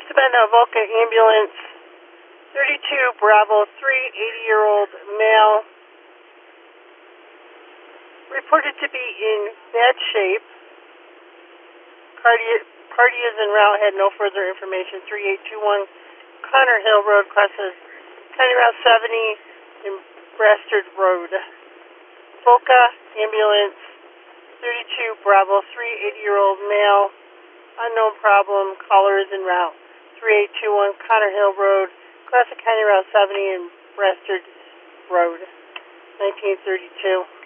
have been a Volca ambulance, 32 Bravo 3, 80-year-old male, reported to be in bad shape. Party is en route, had no further information. 3821 Connor Hill Road, crosses County Route 70 in Brastard Road. Volca ambulance, 32 Bravo 3, 80-year-old male, unknown problem, caller is en route. 3821 Connor Hill Road, crossing County Route 70 in Brastard Road, 1932.